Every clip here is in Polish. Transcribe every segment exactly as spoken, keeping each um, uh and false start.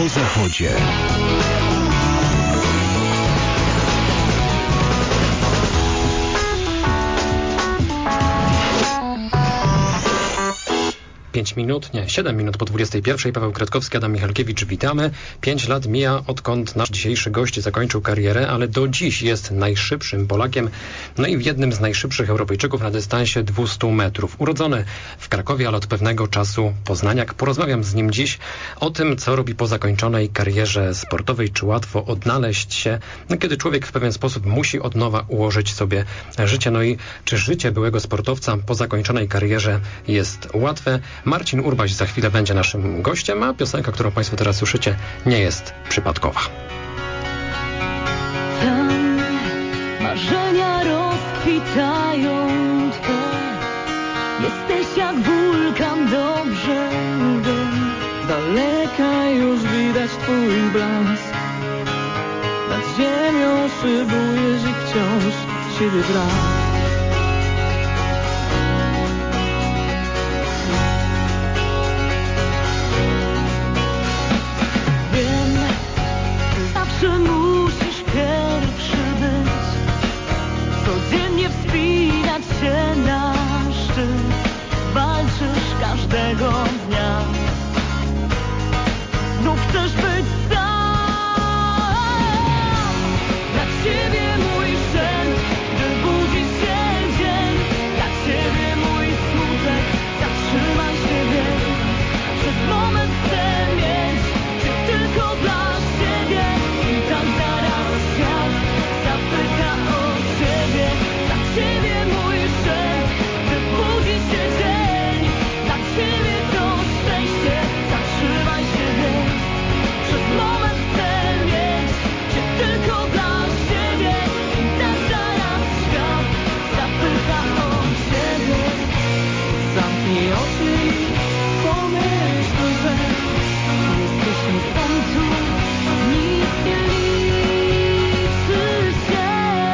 po zachodzie. Pięć minut, nie, siedem minut po dwudziestej pierwszej. Paweł Kratkowski, Adam Michalkiewicz, witamy. Pięć lat mija, odkąd nasz dzisiejszy gość zakończył karierę, ale do dziś jest najszybszym Polakiem, no i jednym z najszybszych Europejczyków na dystansie dwieście metrów. Urodzony w Krakowie, ale od pewnego czasu poznaniak. Porozmawiam z nim dziś o tym, co robi po zakończonej karierze sportowej, czy łatwo odnaleźć się, no, kiedy człowiek w pewien sposób musi od nowa ułożyć sobie życie, no i czy życie byłego sportowca po zakończonej karierze jest łatwe. Marcin Urbaś za chwilę będzie naszym gościem, a piosenka, którą Państwo teraz słyszycie, nie jest przypadkowa. Tam marzenia rozkwitają Twe. Jesteś jak wulkan, dobrze wiem. Z daleka już widać Twój blask. Nad ziemią szybujesz i wciąż Ciebie brak. Zawsze musisz pierwszy być, codziennie wspinać się na szczyt. Walczysz każdego dnia, znów chcesz być sam. Dla Ciebie mój szent, gdy budzi się dzień. Dla Ciebie mój smutek, zatrzymaj się więc. Przez moment chcę mieć Cię tylko dla siebie. I tak zaraz świat zapyta o Ciebie. Dla Ciebie mój szent, gdy budzi się dzień. Dla Ciebie to szczęście, zatrzymaj się więc. Przez moment chcę mieć Cię tylko dla siebie. I tak zaraz świat zapyta o Ciebie. Zamknij oczy i pomyśl, że jesteśmy w końcu. Nic nie liczy się.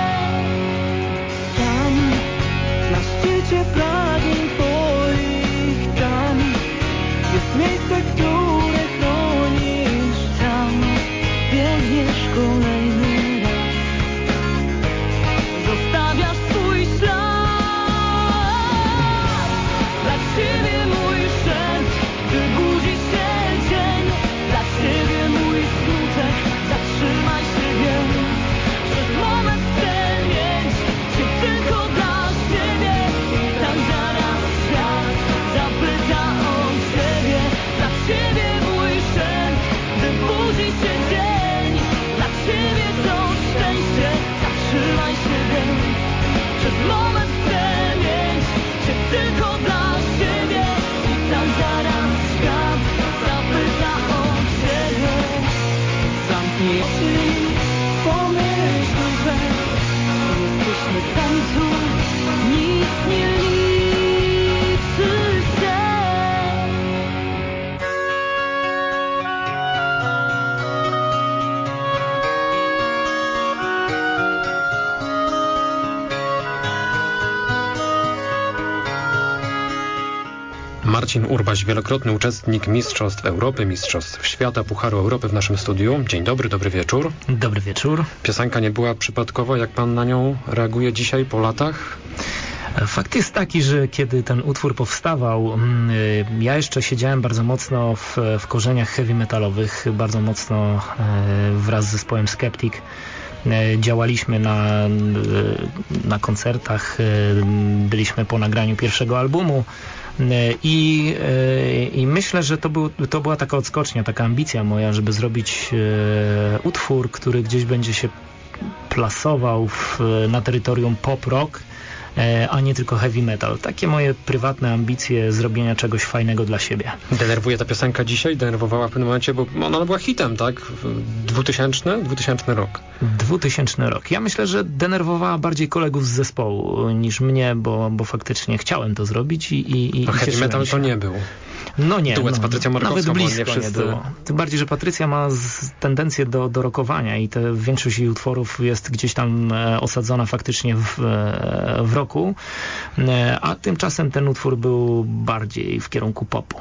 Tam, na szczycie pragnień Twoich, tam jest miejsce, które chronisz. Tam biegniesz kolejny raz, zostawiasz swój ślad. Dla Ciebie mój szent, gdy budzi się dzień. Dla Ciebie mój smutek, zatrzymaj się więc. Przez moment chcę mieć Cię tylko dla siebie. I tak zaraz świat zapyta o Ciebie. Dla Ciebie mój szent, gdy budzi się dzień. Dla Ciebie to szczęście, zatrzymaj się więc. Przez moment chcę mieć Cię tylko dla siebie. I tak zaraz świat zapyta o Ciebie. Zamknij oczy i pomyśl, że jesteśmy w końcu. Nic nie liczy się. Marcin Urbaś, wielokrotny uczestnik Mistrzostw Europy, Mistrzostw Świata, Pucharu Europy w naszym studiu. Dzień dobry, dobry wieczór. Dobry wieczór. Piosenka nie była przypadkowa, jak pan na nią reaguje dzisiaj po latach? Fakt jest taki, że kiedy ten utwór powstawał, ja jeszcze siedziałem bardzo mocno w, w korzeniach heavy metalowych, bardzo mocno wraz z zespołem Skeptic. Działaliśmy na, na koncertach, byliśmy po nagraniu pierwszego albumu. I, I myślę, że to, był, to była taka odskocznia, taka ambicja moja, żeby zrobić e, utwór, który gdzieś będzie się plasował w, na terytorium pop-rock, e, a nie tylko heavy metal. Takie moje prywatne ambicje zrobienia czegoś fajnego dla siebie. Denerwuje ta piosenka dzisiaj? Denerwowała w pewnym momencie, bo ona była hitem, tak? dwutysięczny? dwutysięczny rok. dwutysięczny rok. Ja myślę, że denerwowała bardziej kolegów z zespołu niż mnie, bo, bo faktycznie chciałem to zrobić i, i, i no heavy metal się. To nie był. No nie. Duet no, z Patrycją Markowską, nawet blisko nie wszyscy... nie było. Tym bardziej, że Patrycja ma z, tendencję do, do rockowania i te, większość jej utworów jest gdzieś tam e, osadzona faktycznie w, e, w rocku, e, a tymczasem ten utwór był bardziej w kierunku popu.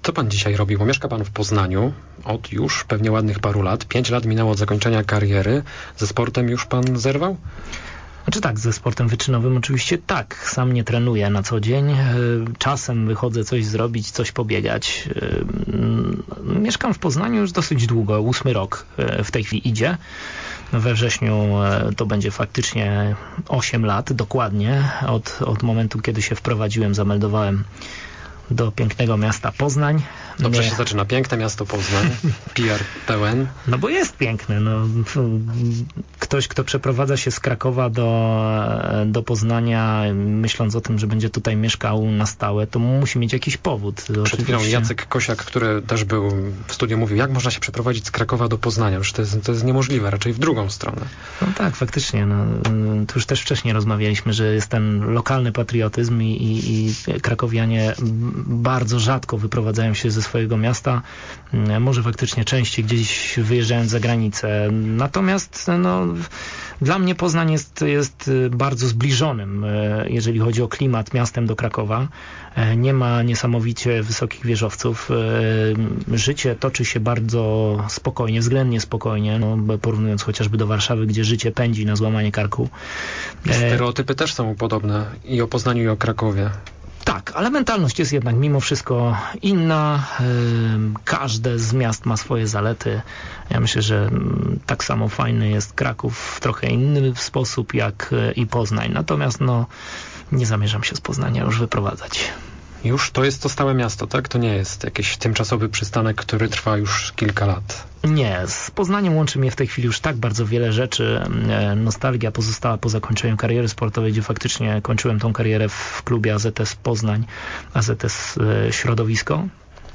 Co pan dzisiaj robi? Bo mieszka pan w Poznaniu od już pewnie ładnych paru lat. Pięć lat minęło od zakończenia kariery. Ze sportem już pan zerwał? Znaczy tak, ze sportem wyczynowym oczywiście tak. Sam nie trenuję na co dzień. Czasem wychodzę coś zrobić, coś pobiegać. Mieszkam w Poznaniu już dosyć długo, ósmy rok w tej chwili idzie. We wrześniu to będzie faktycznie osiem lat dokładnie od, od momentu, kiedy się wprowadziłem, zameldowałem do pięknego miasta Poznań. Dobrze Nie. się zaczyna. Piękne miasto Poznań. P R pełen. No bo jest piękne. No. Ktoś, kto przeprowadza się z Krakowa do, do Poznania, myśląc o tym, że będzie tutaj mieszkał na stałe, to musi mieć jakiś powód. Przed Oczywiście. chwilą Jacek Kosiak, który też był w studiu, mówił, jak można się przeprowadzić z Krakowa do Poznania. Już to jest, to jest niemożliwe, raczej w drugą stronę. No tak, faktycznie. No, to już też wcześniej rozmawialiśmy, że jest ten lokalny patriotyzm i, i, i krakowianie bardzo rzadko wyprowadzają się ze swojego miasta. Może faktycznie częściej gdzieś wyjeżdżając za granicę. Natomiast no, dla mnie Poznań jest, jest bardzo zbliżonym, jeżeli chodzi o klimat, miastem do Krakowa. Nie ma niesamowicie wysokich wieżowców. Życie toczy się bardzo spokojnie, względnie spokojnie, no, porównując chociażby do Warszawy, gdzie życie pędzi na złamanie karku. Stereotypy też są podobne i o Poznaniu, i o Krakowie. Tak, ale mentalność jest jednak mimo wszystko inna. Każde z miast ma swoje zalety. Ja myślę, że tak samo fajny jest Kraków w trochę inny sposób jak i Poznań. Natomiast no, nie zamierzam się z Poznania już wyprowadzać. Już to jest to stałe miasto, tak? To nie jest jakiś tymczasowy przystanek, który trwa już kilka lat. Nie, z Poznaniem łączy mnie w tej chwili już tak bardzo wiele rzeczy. Nostalgia pozostała po zakończeniu kariery sportowej, gdzie faktycznie kończyłem tą karierę w klubie A Z S Poznań, A Z S Środowisko.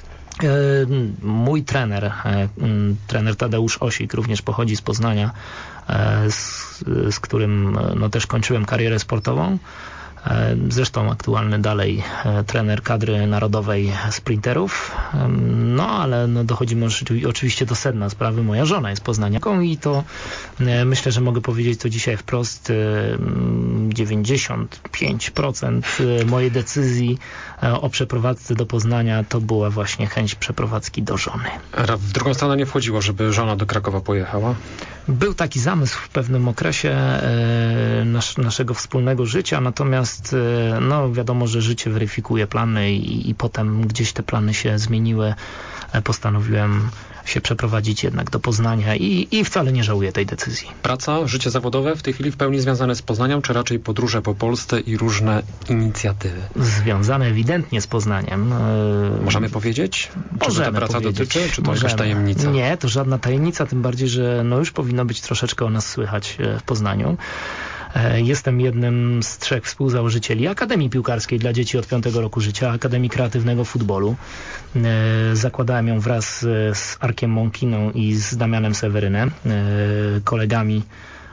Mój trener, trener Tadeusz Osik, również pochodzi z Poznania, z, z którym no, też kończyłem karierę sportową. Zresztą aktualny dalej trener kadry narodowej sprinterów. No ale no, dochodzimy oczywiście do sedna sprawy. Moja żona jest poznaniaką i to myślę, że mogę powiedzieć to dzisiaj wprost. dziewięćdziesiąt pięć procent mojej decyzji o przeprowadzce do Poznania to była właśnie chęć przeprowadzki do żony. A w drugą stronę nie wchodziło, żeby żona do Krakowa pojechała? Był taki zamysł w pewnym okresie e, nas, naszego wspólnego życia, natomiast e, no wiadomo, że życie weryfikuje plany i, i potem gdzieś te plany się zmieniły. E, postanowiłem się przeprowadzić jednak do Poznania i, i wcale nie żałuję tej decyzji. Praca, życie zawodowe w tej chwili w pełni związane z Poznaniem, czy raczej podróże po Polsce i różne inicjatywy? Związane ewidentnie z Poznaniem. E, Możemy powiedzieć? Możemy Czego ta praca powiedzieć. dotyczy? Czy to Możemy. jakaś tajemnica? Nie, to żadna tajemnica, tym bardziej, że no już powinno być troszeczkę o nas słychać w Poznaniu. Jestem jednym z trzech współzałożycieli Akademii Piłkarskiej dla dzieci od piątego roku życia, Akademii Kreatywnego Futbolu. Zakładałem ją wraz z Arkiem Mąkiną i z Damianem Sewerynem, kolegami,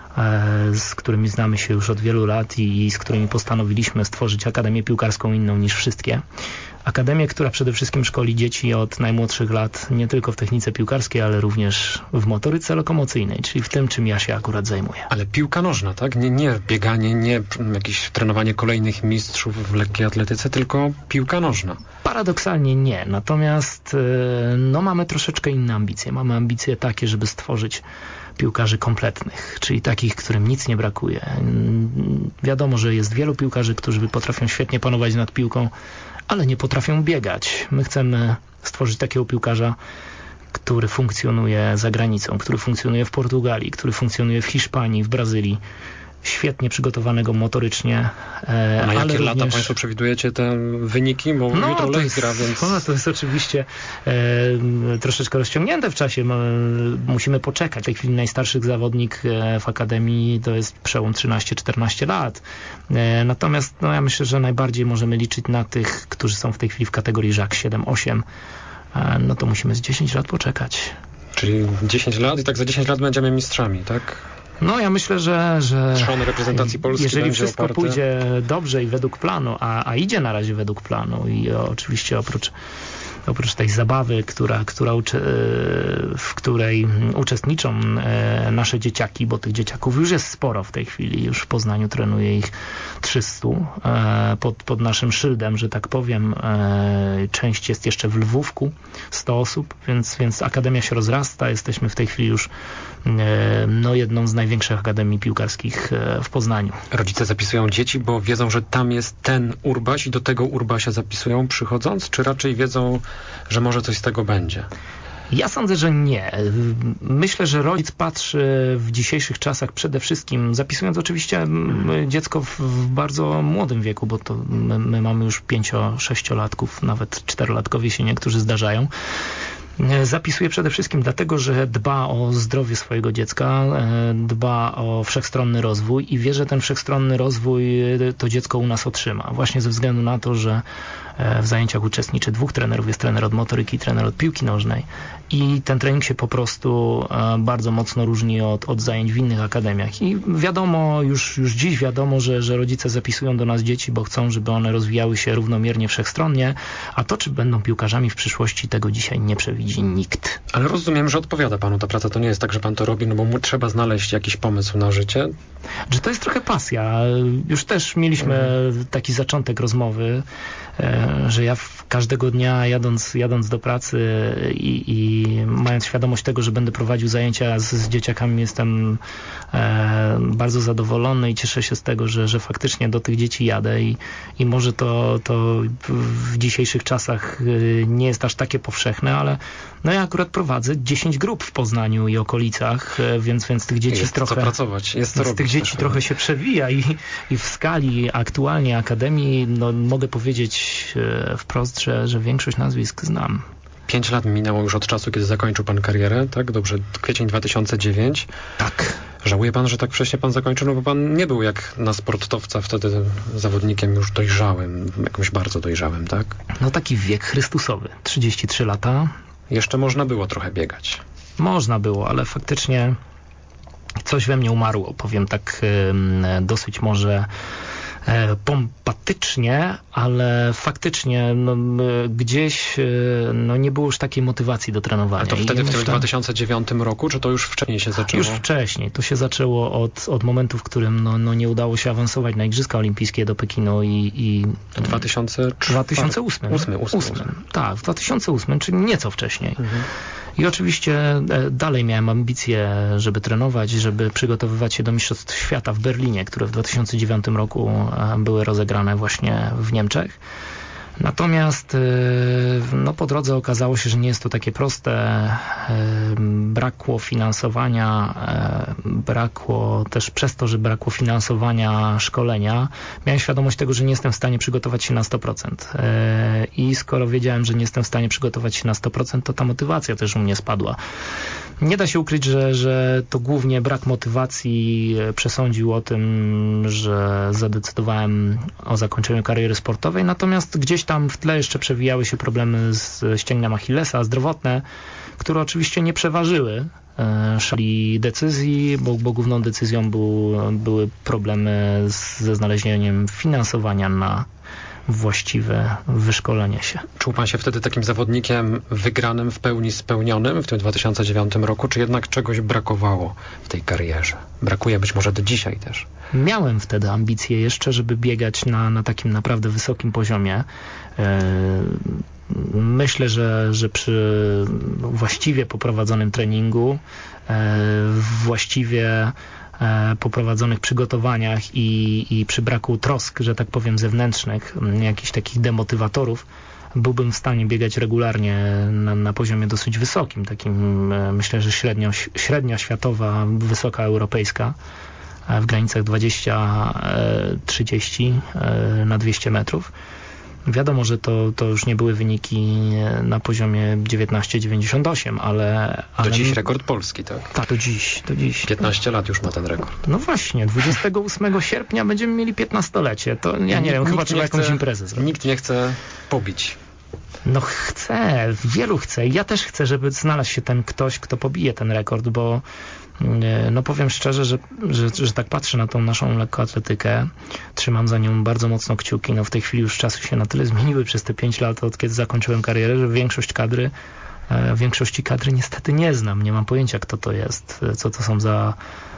z którymi znamy się już od wielu lat i z którymi postanowiliśmy stworzyć Akademię Piłkarską inną niż wszystkie. Akademię, która przede wszystkim szkoli dzieci od najmłodszych lat nie tylko w technice piłkarskiej, ale również w motoryce lokomocyjnej, czyli w tym, czym ja się akurat zajmuję. Ale piłka nożna, tak? Nie, nie bieganie, nie jakieś trenowanie kolejnych mistrzów w lekkiej atletyce, tylko piłka nożna. Paradoksalnie nie, natomiast no, mamy troszeczkę inne ambicje. Mamy ambicje takie, żeby stworzyć piłkarzy kompletnych, czyli takich, którym nic nie brakuje. Wiadomo, że jest wielu piłkarzy, którzy potrafią świetnie panować nad piłką, ale nie potrafią biegać. My chcemy stworzyć takiego piłkarza, który funkcjonuje za granicą, który funkcjonuje w Portugalii, który funkcjonuje w Hiszpanii, w Brazylii. Świetnie przygotowanego motorycznie. A na jakie ale lata również... Państwo przewidujecie te wyniki? Bo no, jutro Lech gra, więc... No, to jest oczywiście e, troszeczkę rozciągnięte w czasie. Musimy poczekać. W tej chwili najstarszy zawodnik w Akademii to jest przełom trzynaście czternaście lat. E, natomiast no, ja myślę, że najbardziej możemy liczyć na tych, którzy są w tej chwili w kategorii Żak siedem osiem. E, no to musimy z dziesięć lat poczekać. Czyli dziesięć lat i tak za dziesięć lat będziemy mistrzami, tak? No ja myślę, że, że trzon reprezentacji Polski jeżeli będzie wszystko oparte... pójdzie dobrze i według planu, a, a idzie na razie według planu i o, oczywiście oprócz oprócz tej zabawy, która, która uczy, w której uczestniczą nasze dzieciaki, bo tych dzieciaków już jest sporo w tej chwili, już w Poznaniu trenuje ich trzysta pod, pod naszym szyldem, że tak powiem. Część jest jeszcze w Lwówku, sto osób, więc, więc akademia się rozrasta. Jesteśmy w tej chwili już no, jedną z największych akademii piłkarskich w Poznaniu. Rodzice zapisują dzieci, bo wiedzą, że tam jest ten Urbaś i do tego Urbasia zapisują przychodząc, czy raczej wiedzą, że może coś z tego będzie? Ja sądzę, że nie. Myślę, że rodzic patrzy w dzisiejszych czasach przede wszystkim, zapisując oczywiście dziecko w, w bardzo młodym wieku, bo to my, my mamy już pięcio-sześciolatków, nawet czterolatkowie się niektórzy zdarzają. Zapisuje przede wszystkim dlatego, że dba o zdrowie swojego dziecka, dba o wszechstronny rozwój i wie, że ten wszechstronny rozwój to dziecko u nas otrzyma. Właśnie ze względu na to, że w zajęciach uczestniczy dwóch trenerów, jest trener od motoryki i trener od piłki nożnej i ten trening się po prostu bardzo mocno różni od, od zajęć w innych akademiach i wiadomo, już, już dziś wiadomo, że, że rodzice zapisują do nas dzieci, bo chcą, żeby one rozwijały się równomiernie, wszechstronnie, a to, czy będą piłkarzami w przyszłości, tego dzisiaj nie przewidzi nikt. Ale rozumiem, że odpowiada panu ta praca, to nie jest tak, że pan to robi, no bo mu trzeba znaleźć jakiś pomysł na życie. Że to jest trochę pasja. Już też mieliśmy mhm. taki zaczątek rozmowy, że ja każdego dnia jadąc, jadąc do pracy i, i mając świadomość tego, że będę prowadził zajęcia z, z dzieciakami, jestem e, bardzo zadowolony i cieszę się z tego, że, że faktycznie do tych dzieci jadę i, i może to, to w dzisiejszych czasach nie jest aż takie powszechne, ale no ja akurat prowadzę dziesięć grup w Poznaniu i okolicach, więc, więc tych dzieci jest trochę... co pracować, jest co z robić. tych dzieci też, trochę się przewija i, i w skali aktualnie Akademii, no mogę powiedzieć wprost, że, że większość nazwisk znam. Pięć lat minęło już od czasu, kiedy zakończył pan karierę, tak? Dobrze, kwiecień dwa tysiące dziewiąty. Tak. Żałuje pan, że tak wcześnie pan zakończył? No bo pan nie był jak na sportowca wtedy zawodnikiem już dojrzałym, jakimś bardzo dojrzałym, tak? No taki wiek chrystusowy, trzydzieści trzy lata. Jeszcze można było trochę biegać. Można było, ale faktycznie coś we mnie umarło, powiem tak dosyć może pompatycznie, ale faktycznie no, gdzieś no, nie było już takiej motywacji do trenowania. Ale to wtedy I w myślę, tym dwa tysiące dziewiątym roku, czy to już wcześniej się zaczęło? Już wcześniej. To się zaczęło od, od momentu, w którym no, no, nie udało się awansować na Igrzyska Olimpijskie do Pekinu i... i dwa tysiące dwa tysiące ósmym. ósmy, ósmy, ósmy. Tak, w dwa tysiące ósmym, czyli nieco wcześniej. Mhm. I oczywiście dalej miałem ambicje, żeby trenować, żeby przygotowywać się do Mistrzostw Świata w Berlinie, które w dwa tysiące dziewiątym roku były rozegrane właśnie w Niemczech. Natomiast no, po drodze okazało się, że nie jest to takie proste. Brakło finansowania, brakło też przez to, że brakło finansowania szkolenia. Miałem świadomość tego, że nie jestem w stanie przygotować się na sto procent. I skoro wiedziałem, że nie jestem w stanie przygotować się na sto procent, to ta motywacja też u mnie spadła. Nie da się ukryć, że, że to głównie brak motywacji przesądził o tym, że zadecydowałem o zakończeniu kariery sportowej, natomiast gdzieś tam w tle jeszcze przewijały się problemy z ścięgnem Achillesa, zdrowotne, które oczywiście nie przeważyły szali decyzji, bo, bo główną decyzją był, były problemy z, ze znalezieniem finansowania na właściwe wyszkolenie się. Czuł pan się wtedy takim zawodnikiem wygranym, w pełni spełnionym w tym dwa tysiące dziewiątym roku, czy jednak czegoś brakowało w tej karierze? Brakuje być może do dzisiaj też. Miałem wtedy ambicje jeszcze, żeby biegać na, na takim naprawdę wysokim poziomie. Myślę, że, że przy właściwie poprowadzonym treningu, właściwie poprowadzonych przygotowaniach i, i przy braku trosk, że tak powiem, zewnętrznych, jakichś takich demotywatorów, byłbym w stanie biegać regularnie na, na poziomie dosyć wysokim, takim myślę, że średnio, średnia światowa, wysoka europejska, w granicach dwadzieścia trzydzieści na dwieście metrów. Wiadomo, że to, to już nie były wyniki na poziomie dziewiętnaście dziewięćdziesiąt osiem, ale... ale... Do dziś rekord polski, tak? Tak, do dziś, do dziś. piętnaście lat już ma ten rekord. No właśnie, dwudziestego ósmego sierpnia będziemy mieli piętnastolecie. To ja nie wiem, chyba trzeba jakąś chce, imprezę zrobić. Nikt nie chce pobić. No chce, wielu chce. Ja też chcę, żeby znalazł się ten ktoś, kto pobije ten rekord, bo no powiem szczerze, że, że, że tak patrzę na tą naszą lekkoatletykę. trzymam za nią bardzo mocno kciuki. No w tej chwili już czasy się na tyle zmieniły przez te pięć lat, od kiedy zakończyłem karierę, że większość kadry, e, większości kadry niestety nie znam. Nie mam pojęcia, kto to jest, co to są za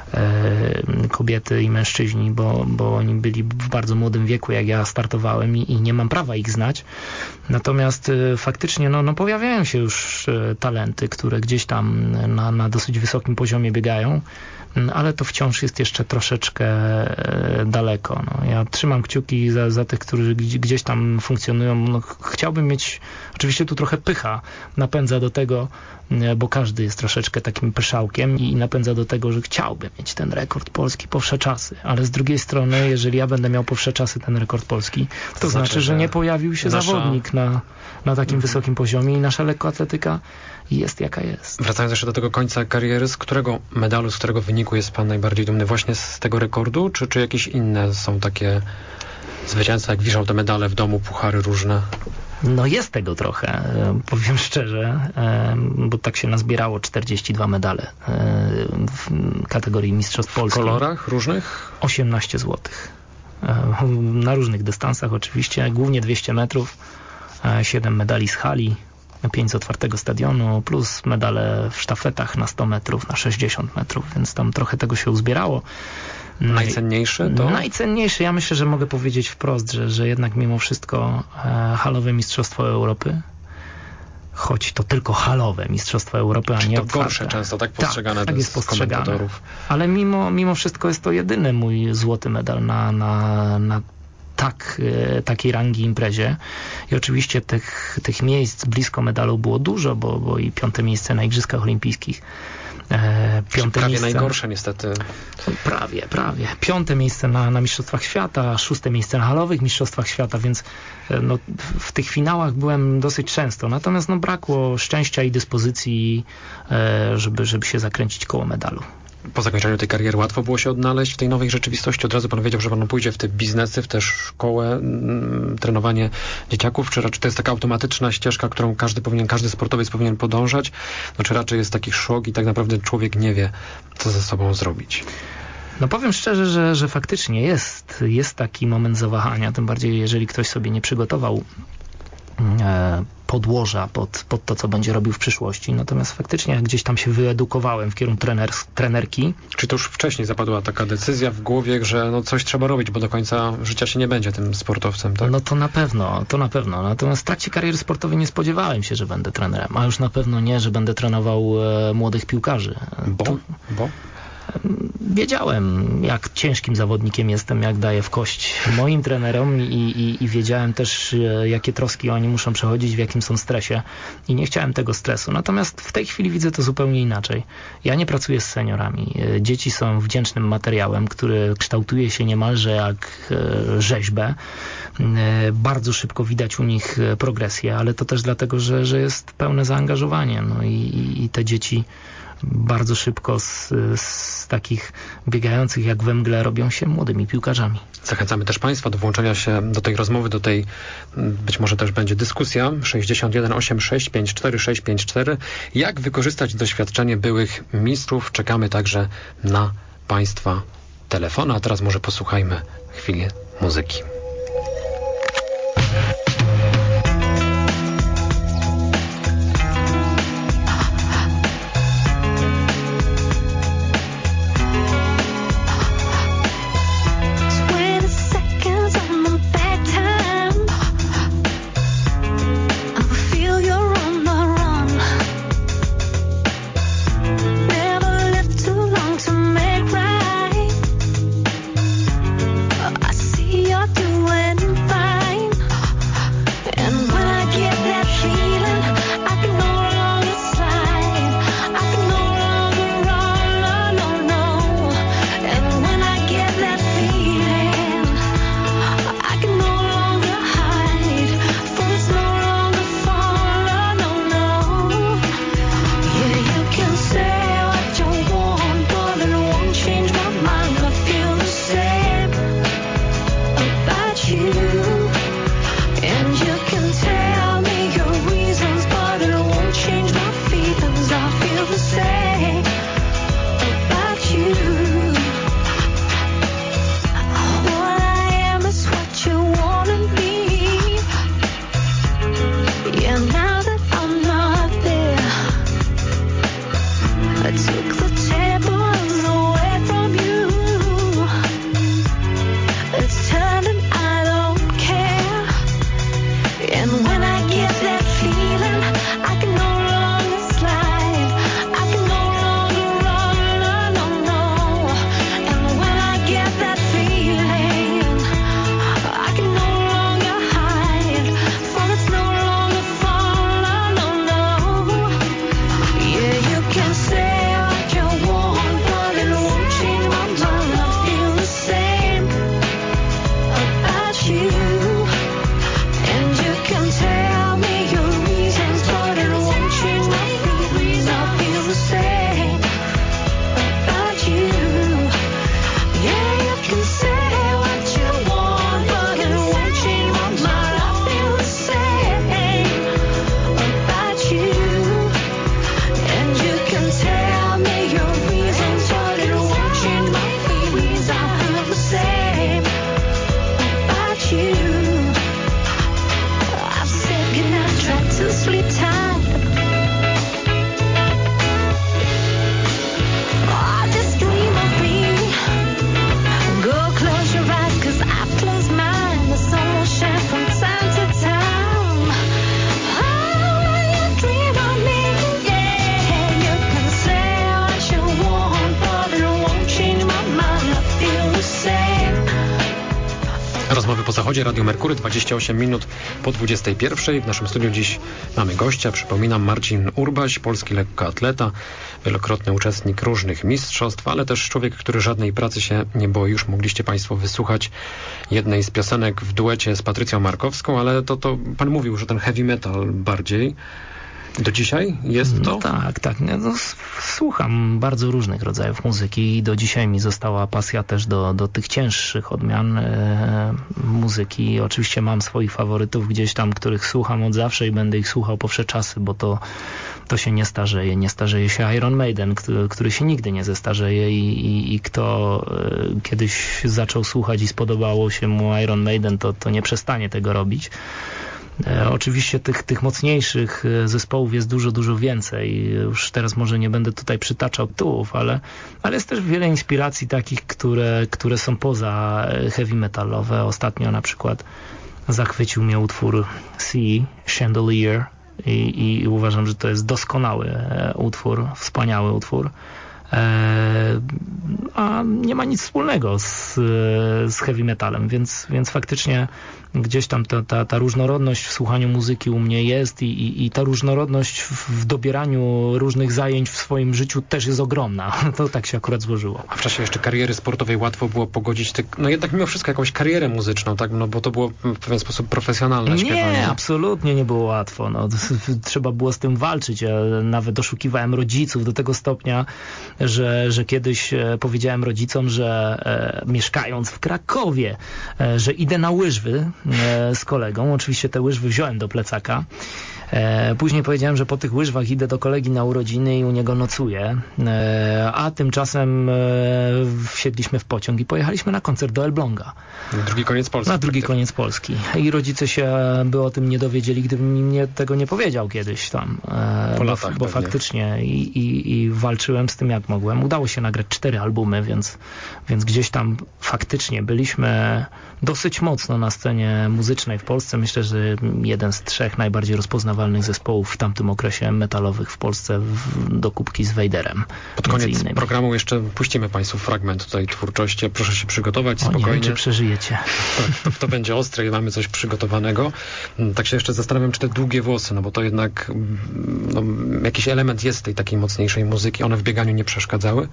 e, kobiety i mężczyźni, bo, bo oni byli w bardzo młodym wieku, jak ja startowałem i, i nie mam prawa ich znać. Natomiast e, faktycznie no, no pojawiają się już e, talenty, które gdzieś tam na, na dosyć wysokim poziomie biegają, ale to wciąż jest jeszcze troszeczkę daleko. No, ja trzymam kciuki za, za tych, którzy gdzieś tam funkcjonują. No, chciałbym mieć, oczywiście tu trochę pycha napędza do tego, bo każdy jest troszeczkę takim pyszałkiem i napędza do tego, że chciałbym mieć ten rekord polski po wsze czasy, ale z drugiej strony, jeżeli ja będę miał po wsze czasy ten rekord polski, to, to znaczy, znaczy, że nie pojawił się nasza... zawodnik na, na takim mhm. wysokim poziomie i nasza lekkoatletyka jest jaka jest. Wracając jeszcze do tego końca kariery, z którego medalu, z którego wyniku jest pan najbardziej dumny? Właśnie z tego rekordu, czy, czy jakieś inne są takie zwycięstwa, jak wiszą te medale w domu, puchary różne? No jest tego trochę, powiem szczerze, bo tak się nazbierało czterdzieści dwa medale w kategorii Mistrzostw Polski. W kolorach różnych? osiemnaście złotych. Na różnych dystansach oczywiście, głównie dwieście metrów, siedem medali z hali, pięć z otwartego stadionu, plus medale w sztafetach na sto metrów, na sześćdziesiąt metrów, więc tam trochę tego się uzbierało. Najcenniejsze to? Najcenniejsze, ja myślę, że mogę powiedzieć wprost, że, że jednak mimo wszystko e, halowe Mistrzostwo Europy, choć to tylko halowe Mistrzostwa Europy, a Czyli nie to otwarte. gorsze często, tak postrzegane tak, tak jest postrzegane. komentatorów. Ale mimo, mimo wszystko jest to jedyny mój złoty medal na, na, na tak, e, takiej rangi imprezie. I oczywiście tych, tych miejsc blisko medalu było dużo, bo, bo i piąte miejsce na Igrzyskach Olimpijskich. E, piąte prawie miejsce, najgorsze niestety. Prawie, prawie. Piąte miejsce na, na Mistrzostwach Świata, szóste miejsce na halowych Mistrzostwach Świata, więc no, w tych finałach byłem dosyć często. Natomiast no, brakło szczęścia i dyspozycji, e, żeby, żeby się zakręcić koło medalu. Po zakończeniu tej kariery łatwo było się odnaleźć w tej nowej rzeczywistości? Od razu pan wiedział, że pan pójdzie w te biznesy, w te szkołę, mm, trenowanie dzieciaków? Czy raczej to jest taka automatyczna ścieżka, którą każdy powinien, każdy sportowiec powinien podążać? No, czy raczej jest taki szok i tak naprawdę człowiek nie wie, co ze sobą zrobić? No powiem szczerze, że, że faktycznie jest, jest taki moment zawahania, tym bardziej jeżeli ktoś sobie nie przygotował e, podłoża pod, pod to, co będzie robił w przyszłości. Natomiast faktycznie jak gdzieś tam się wyedukowałem w kierunku trener, trenerki. Czy to już wcześniej zapadła taka decyzja w głowie, że no coś trzeba robić, bo do końca życia się nie będzie tym sportowcem, tak? No to na pewno, to na pewno. Natomiast w trakcie kariery sportowej nie spodziewałem się, że będę trenerem, a już na pewno nie, że będę trenował e, młodych piłkarzy. Bo? To... Bo? Wiedziałem, jak ciężkim zawodnikiem jestem, jak daję w kość moim trenerom i, i, i wiedziałem też, jakie troski oni muszą przechodzić, w jakim są stresie i nie chciałem tego stresu. Natomiast w tej chwili widzę to zupełnie inaczej. Ja nie pracuję z seniorami. Dzieci są wdzięcznym materiałem, który kształtuje się niemalże jak rzeźbę. Bardzo szybko widać u nich progresję, ale to też dlatego, że, że jest pełne zaangażowanie. No i, i te dzieci bardzo szybko z, z takich biegających jak we mgle robią się młodymi piłkarzami. Zachęcamy też Państwa do włączenia się do tej rozmowy, do tej, być może też będzie dyskusja. sześćdziesiąt jeden osiemdziesiąt sześć pięćdziesiąt cztery sześćset pięćdziesiąt cztery. Jak wykorzystać doświadczenie byłych mistrzów? Czekamy także na Państwa telefony. A teraz może posłuchajmy chwili muzyki. I see you're doing fine. Rozmowy po zachodzie, Radio Merkury, dwadzieścia osiem minut po dwudziestej pierwszej. W naszym studiu dziś mamy gościa, przypominam, Marcin Urbaś, polski lekkoatleta, wielokrotny uczestnik różnych mistrzostw, ale też człowiek, który żadnej pracy się nie boi. Już mogliście Państwo wysłuchać jednej z piosenek w duecie z Patrycją Markowską, ale to, to Pan mówił, że ten heavy metal bardziej. Do dzisiaj jest to? No tak, tak. No, s- słucham bardzo różnych rodzajów muzyki i do dzisiaj mi została pasja też do, do tych cięższych odmian e, muzyki. Oczywiście mam swoich faworytów gdzieś tam, których słucham od zawsze i będę ich słuchał po wsze czasy, bo to, to się nie starzeje. Nie starzeje się Iron Maiden, który, który się nigdy nie zestarzeje i, i, i kto e, kiedyś zaczął słuchać i spodobało się mu Iron Maiden, to, to nie przestanie tego robić. E, oczywiście tych, tych mocniejszych e, zespołów jest dużo, dużo więcej. Już teraz może nie będę tutaj przytaczał tytułów, ale, ale jest też wiele inspiracji takich, które, które są poza heavy metalowe. Ostatnio na przykład zachwycił mnie utwór Sea, Chandelier i, i uważam, że to jest doskonały e, utwór, wspaniały utwór. E, a nie ma nic wspólnego z, z heavy metalem, więc, więc faktycznie gdzieś tam ta, ta, ta różnorodność w słuchaniu muzyki u mnie jest i, i, i ta różnorodność w, w dobieraniu różnych zajęć w swoim życiu też jest ogromna. To tak się akurat złożyło. A w czasie jeszcze kariery sportowej łatwo było pogodzić te, no jednak mimo wszystko jakąś karierę muzyczną, tak? No bo to było w pewien sposób profesjonalne śpiewanie. Nie, absolutnie nie było łatwo. No, trzeba było z tym walczyć. Ja nawet oszukiwałem rodziców do tego stopnia, że, że kiedyś powiedziałem rodzicom, że e, mieszkając w Krakowie, e, że idę na łyżwy e, z kolegą. Oczywiście te łyżwy wziąłem do plecaka. E, później powiedziałem, że po tych łyżwach idę do kolegi na urodziny i u niego nocuję. E, a tymczasem e, wsiedliśmy w pociąg i pojechaliśmy na koncert do Elbląga. Na drugi koniec Polski. Na drugi koniec Polski. I rodzice się by o tym nie dowiedzieli, gdybym im nie, tego nie powiedział kiedyś tam. E, po bo, latach bo pewnie. faktycznie i, i, i walczyłem z tym jak mogłem. Udało się nagrać cztery albumy, więc, więc gdzieś tam faktycznie byliśmy dosyć mocno na scenie muzycznej w Polsce. Myślę, że jeden z trzech najbardziej rozpoznawalnych zespołów w tamtym okresie metalowych w Polsce w, do kubki z Vaderem. Pod koniec innymi. Programu jeszcze puścimy Państwu fragment tutaj twórczości. Proszę się przygotować o, spokojnie. Nie wiem, czy przeżyjecie. Tak, to, to będzie ostre i mamy coś przygotowanego. Tak się jeszcze zastanawiam, czy te długie włosy, no bo to jednak no, jakiś element jest tej takiej mocniejszej muzyki. One w bieganiu nie przeszkadzały?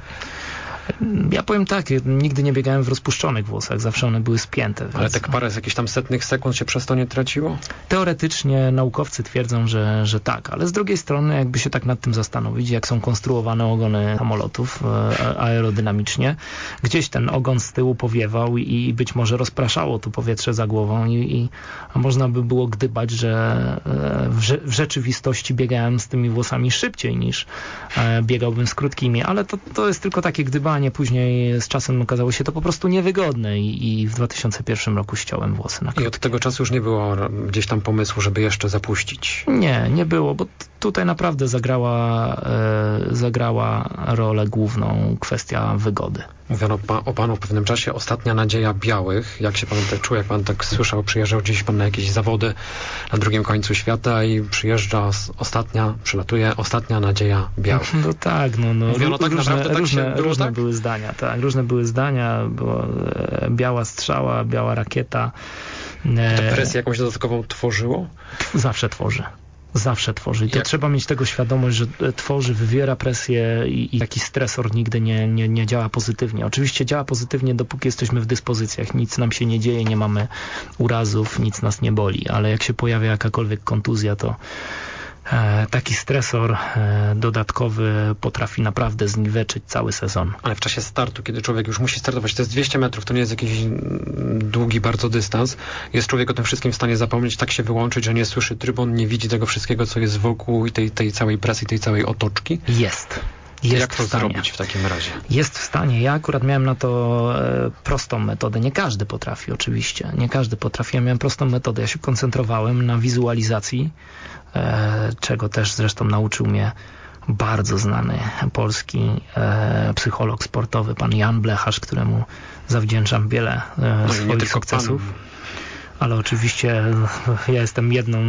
Ja powiem tak, nigdy nie biegałem w rozpuszczonych włosach, zawsze one były spięte. Więc... Ale tak parę z jakichś tam setnych sekund się przez to nie traciło? Teoretycznie naukowcy twierdzą, że, że tak, ale z drugiej strony jakby się tak nad tym zastanowić, jak są konstruowane ogony samolotów e, aerodynamicznie, gdzieś ten ogon z tyłu powiewał i, i być może rozpraszało tu powietrze za głową i, i a można by było gdybać, że e, w, w rzeczywistości biegałem z tymi włosami szybciej niż e, biegałbym z krótkimi, ale to, to jest tylko takie gdybanie. Później z czasem okazało się to po prostu niewygodne i, i w dwa tysiące pierwszym roku ściąłem włosy na krótkie. I od tego czasu już nie było gdzieś tam pomysłu, żeby jeszcze zapuścić? Nie, nie było, bo t- tutaj naprawdę zagrała, e, zagrała rolę główną kwestia wygody. Mówiono pa, o panu w pewnym czasie ostatnia nadzieja białych. Jak się pan tak czuł, jak pan tak słyszał, przyjeżdżał gdzieś pan na jakieś zawody na drugim końcu świata i przyjeżdża ostatnia, przylatuje ostatnia nadzieja białych. No tak, no, no Mówiono tak, różne, naprawdę tak różne, się było, różne tak? były zdania, tak, różne były zdania, była e, biała strzała, biała rakieta. E, To presję jakąś dodatkową tworzyło? Zawsze tworzy. Zawsze tworzy. I to Jak? trzeba mieć tego świadomość, że tworzy, wywiera presję i, i taki stresor nigdy nie, nie, nie działa pozytywnie. Oczywiście działa pozytywnie, dopóki jesteśmy w dyspozycjach. Nic nam się nie dzieje, nie mamy urazów, nic nas nie boli. Ale jak się pojawia jakakolwiek kontuzja, to e, taki stresor e, dodatkowy potrafi naprawdę zniweczyć cały sezon. Ale w czasie startu, kiedy człowiek już musi startować, to jest dwieście metrów, to nie jest jakiś długi bardzo dystans. Jest człowiek o tym wszystkim w stanie zapomnieć, tak się wyłączyć, że nie słyszy trybun, nie widzi tego wszystkiego, co jest wokół i tej, tej całej presji, tej całej otoczki. Jest. Jest Jak to w stanie. zrobić w takim razie? Jest w stanie. Ja akurat miałem na to e, prostą metodę. Nie każdy potrafi oczywiście. Nie każdy potrafi. Ja miałem prostą metodę. Ja się koncentrowałem na wizualizacji, e, czego też zresztą nauczył mnie bardzo znany polski e, psycholog sportowy, pan Jan Blecharz, któremu zawdzięczam wiele e, No i nie swoich tylko sukcesów. panu. Ale oczywiście ja jestem jedną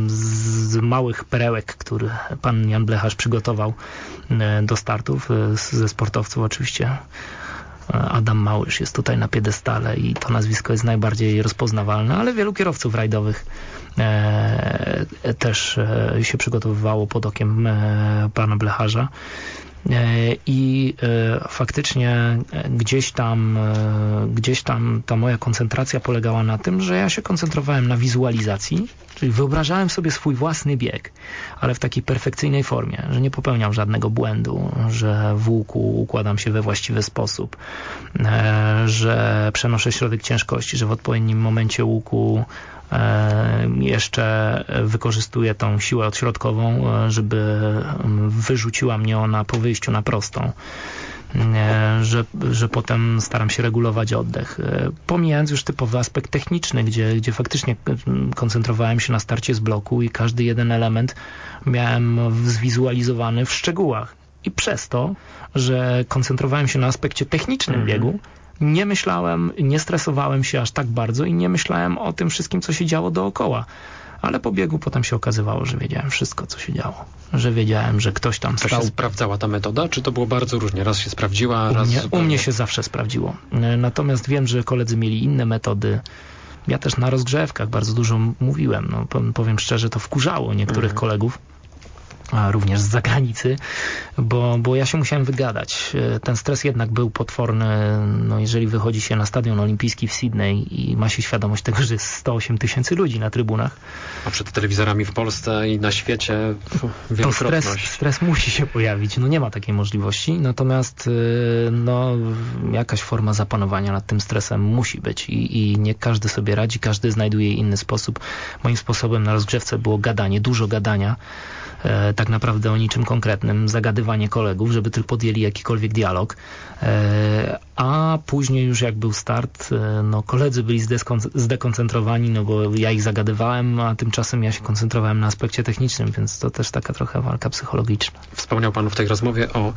z małych perełek, który pan Jan Blecharz przygotował do startów ze sportowców oczywiście. Adam Małysz jest tutaj na piedestale i to nazwisko jest najbardziej rozpoznawalne, ale wielu kierowców rajdowych e, też e, się przygotowywało pod okiem e, pana Blecharza. I faktycznie gdzieś tam, gdzieś tam ta moja koncentracja polegała na tym, że ja się koncentrowałem na wizualizacji, czyli wyobrażałem sobie swój własny bieg, ale w takiej perfekcyjnej formie, że nie popełniam żadnego błędu, że w łuku układam się we właściwy sposób, że przenoszę środek ciężkości, że w odpowiednim momencie łuku jeszcze wykorzystuję tą siłę odśrodkową, żeby wyrzuciła mnie ona po wyjściu na prostą, że, że potem staram się regulować oddech. Pomijając już typowy aspekt techniczny, gdzie, gdzie faktycznie koncentrowałem się na starcie z bloku i każdy jeden element miałem zwizualizowany w szczegółach. I przez to, że koncentrowałem się na aspekcie technicznym biegu, nie myślałem, nie stresowałem się aż tak bardzo i nie myślałem o tym wszystkim, co się działo dookoła. Ale po biegu potem się okazywało, że wiedziałem wszystko, co się działo. Że wiedziałem, że ktoś tam to stał. To się sprawdzała ta metoda, czy to było bardzo różnie? Raz się sprawdziła, u raz mnie, zupełnie... U mnie się zawsze sprawdziło. Natomiast wiem, że koledzy mieli inne metody. Ja też na rozgrzewkach bardzo dużo mówiłem. No, powiem szczerze, to wkurzało niektórych mhm. kolegów, a również z zagranicy, bo, bo ja się musiałem wygadać. Ten stres jednak był potworny. No jeżeli wychodzi się na stadion olimpijski w Sydney i ma się świadomość tego, że jest sto osiem tysięcy ludzi na trybunach. A przed telewizorami w Polsce i na świecie wielokrotność. To stres, stres musi się pojawić. No nie ma takiej możliwości. Natomiast no, jakaś forma zapanowania nad tym stresem musi być i, i nie każdy sobie radzi, każdy znajduje inny sposób. Moim sposobem na rozgrzewce było gadanie, dużo gadania. E, tak naprawdę o niczym konkretnym, zagadywanie kolegów, żeby tylko podjęli jakikolwiek dialog, e, a później już jak był start, e, no koledzy byli zdeskon- zdekoncentrowani, no bo ja ich zagadywałem, a tymczasem ja się koncentrowałem na aspekcie technicznym, więc to też taka trochę walka psychologiczna. Wspomniał pan w tej rozmowie o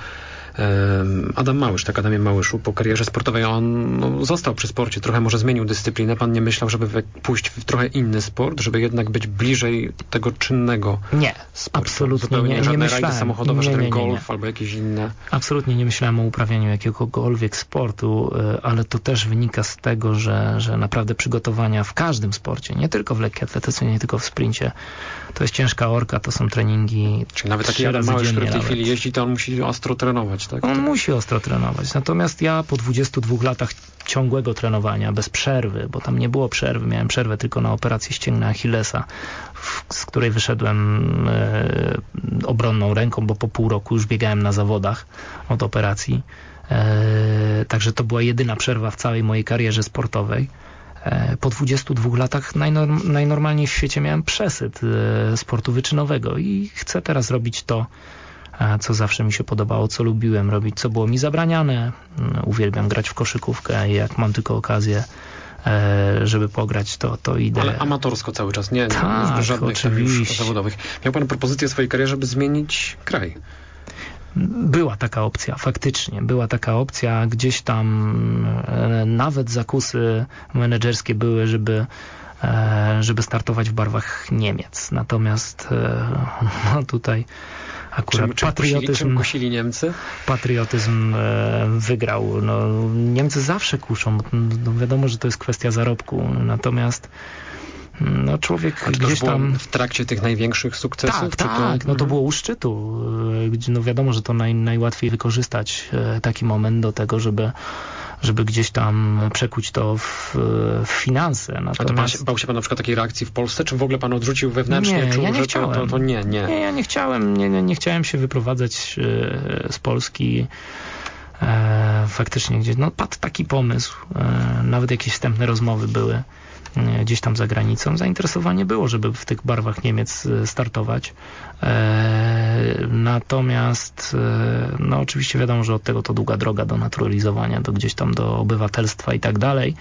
Adam Małysz, tak, Adamie Małyszu, po karierze sportowej on no, został przy sporcie, trochę może zmienił dyscyplinę. Pan nie myślał, żeby pójść w trochę inny sport, żeby jednak być bliżej tego czynnego nie, sportu? Absolutnie Zupełnie nie, nie żadne myślałem. rajdy samochodowe, nie, żaden nie, nie, nie. golf albo jakieś inne. Absolutnie nie myślałem o uprawianiu jakiegokolwiek sportu, ale to też wynika z tego, że, że naprawdę przygotowania w każdym sporcie, nie tylko w lekkiej atletyce, nie tylko w sprincie, to jest ciężka orka, to są treningi. Czyli nawet taki Adam Małysz, który w tej chwili jeździ, to on musi ostro trenować, tak? On musi ostro trenować. Natomiast ja po dwudziestu dwóch latach ciągłego trenowania, bez przerwy, bo tam nie było przerwy, miałem przerwę tylko na operację ścięgna Achillesa, w, z której wyszedłem e, obronną ręką, bo po pół roku już biegałem na zawodach od operacji. E, także to była jedyna przerwa w całej mojej karierze sportowej. E, po dwudziestu dwóch latach najnorm, najnormalniej w świecie miałem przesyt e, sportu wyczynowego i chcę teraz robić to, co zawsze mi się podobało, co lubiłem robić, co było mi zabraniane. Uwielbiam grać w koszykówkę i jak mam tylko okazję, żeby pograć, to, to idę. Ale amatorsko cały czas, nie? Tak, żadnych tam już zawodowych. Miał pan propozycję w swojej karierze, żeby zmienić kraj? Była taka opcja, faktycznie. Była taka opcja. Gdzieś tam nawet zakusy menedżerskie były, żeby żeby startować w barwach Niemiec. Natomiast no tutaj akurat czym, czym patriotyzm, kusili, czym kusili Niemcy? Patriotyzm e, wygrał. No, Niemcy zawsze kuszą. No, wiadomo, że to jest kwestia zarobku. Natomiast no, człowiek gdzieś tam... w trakcie tych największych sukcesów? Tak, czy tak. to... No to było u szczytu. Gdzie, no wiadomo, że to naj, najłatwiej wykorzystać e, taki moment do tego, żeby żeby gdzieś tam przekuć to w, w finanse. Natomiast... A to pan się, bał się pan na przykład takiej reakcji w Polsce? Czy w ogóle pan odrzucił wewnętrznie? Nie, czuł, ja nie że chciałem. To, to, to nie, nie. Nie, ja nie chciałem. Nie, nie, nie chciałem się wyprowadzać e, z Polski. E, faktycznie gdzieś, no padł taki pomysł. E, nawet jakieś wstępne rozmowy były e, gdzieś tam za granicą. Zainteresowanie było, żeby w tych barwach Niemiec startować. E, natomiast e, no oczywiście wiadomo, że od tego to długa droga do naturalizowania, do gdzieś tam do obywatelstwa i tak dalej.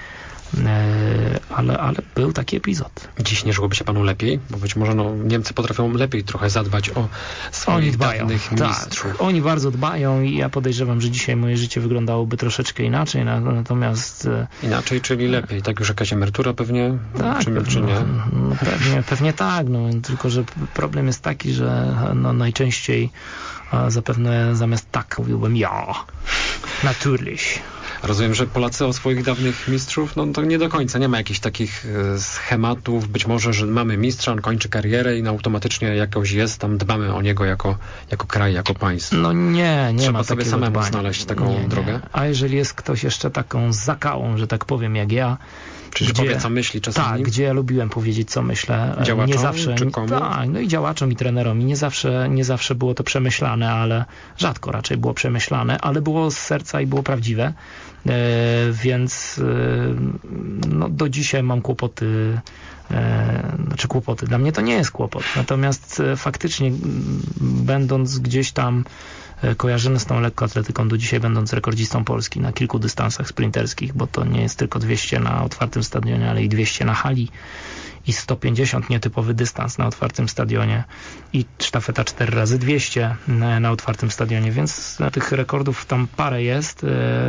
Ale, ale był taki epizod. Dziś nie żyłoby się panu lepiej? Bo być może no, Niemcy potrafią lepiej trochę zadbać o swoich dawnych mistrzów. Tak, oni bardzo dbają i ja podejrzewam, że dzisiaj moje życie wyglądałoby troszeczkę inaczej, natomiast... Inaczej, czyli lepiej. Tak już jakaś emerytura pewnie? Tak, czy, pewnie, czy nie? No, pewnie, pewnie tak, no, tylko że problem jest taki, że no, najczęściej a zapewne zamiast tak mówiłbym ja. Natürlich. Rozumiem, że Polacy o swoich dawnych mistrzów, no to nie do końca, nie ma jakichś takich e, schematów, być może, że mamy mistrza, on kończy karierę i no, automatycznie jakoś jest, tam dbamy o niego jako, jako kraj, jako państwo. No nie, nie Trzeba ma sobie takiego samemu dbania. znaleźć taką nie, nie. drogę. A jeżeli jest ktoś jeszcze taką zakałą, że tak powiem, jak ja, Czy gdzie, powie, co myśli czasami? Tak, gdzie ja lubiłem powiedzieć, co myślę. Działaczom, nie zawsze, czy komu? Tak, no i działaczom, i trenerom. I nie zawsze, nie zawsze było to przemyślane, ale rzadko raczej było przemyślane, ale było z serca i było prawdziwe. E, więc e, no, do dzisiaj mam kłopoty, e, znaczy kłopoty. Dla mnie to nie jest kłopot. Natomiast e, faktycznie m, będąc gdzieś tam kojarzony z tą lekkoatletyką, do dzisiaj będąc rekordzistą Polski na kilku dystansach sprinterskich, bo to nie jest tylko dwieście na otwartym stadionie, ale i dwieście na hali i sto pięćdziesiąt nietypowy dystans na otwartym stadionie i sztafeta cztery razy dwieście na otwartym stadionie, więc tych rekordów tam parę jest.